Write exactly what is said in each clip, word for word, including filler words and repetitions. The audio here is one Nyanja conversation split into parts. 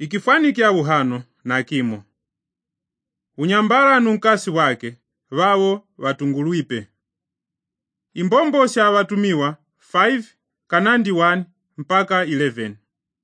ikifanikia uhano na kimo. Unyambara nunkasi wake, wawo watunguluipe. Imbombo sha watumiwa five kanandi one mpaka eleven.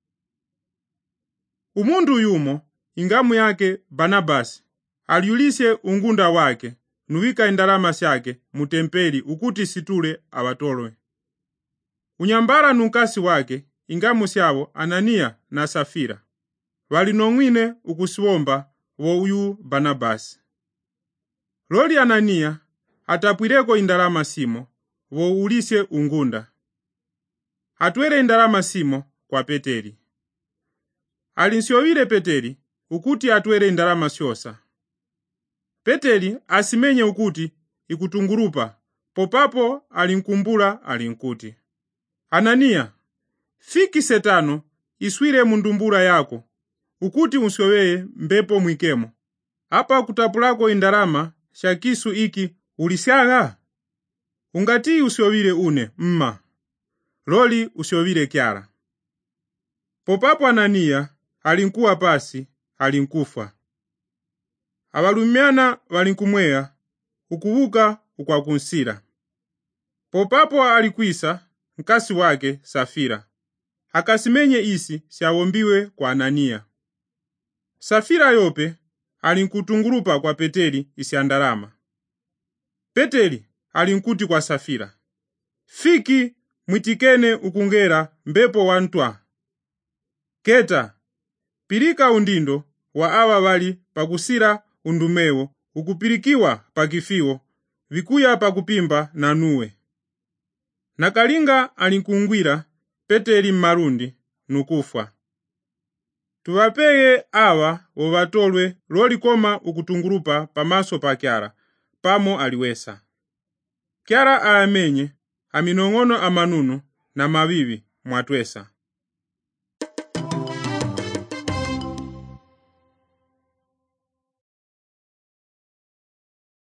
Umundu yumo, ingamu yake Barnabasi, aliulise ungunda wake, nuwika indalama syake mutempeli ukuti situle awatolwe. Unyambara nunkasi wake, ingamu syabo Anania na Safira, walinong'wine ukusiwomba wo uyu Barnabasi. Loli Anania atapwireko indalama simo, wo ulise ungunda. Atwere indalama simo kwa Peteri. Alinsyowile Peteri ukuti atwere indalama syosa. Peteri asimenye ukuti ikutungurupa, popapo alinkumbula alinkuti, Anania, fiki setano iswire mundumbura yako, ukuti usyoweye mbepo mwikemo. Apa kutapulako indalama shakisu iki ulisyaga? Ungati usyowile une mma, loli usyowile kyara. Popapo Anania alinkuwa pasi, alinkufa. Abalumiana walinkumwea, ukubuka ukwakunsira. Popapo alikwisa nkasi wake Safira, akasimenye isi syawombiwe kwa Anania. Safira yope alinkutungurupa kwa Peteri isyandalama. Peteri alinkuti kwa Safira, fiki mwitikene ukungera mbepo wantwa. Keta, pilika undindo wa awa wali pakusira undumewo, ukupirikiwa pakifiwo, vikuya pakupimba na nuwe. Nakalinga alinkungwira Peteri mmarundi nukufwa. Tuwapeye awa wovatolwe loli koma ukutungurupa pamaso pa Kyara, pamo aliwesa. Kyara aamenye aminong'ono amanunu na mavivi mwatwesa.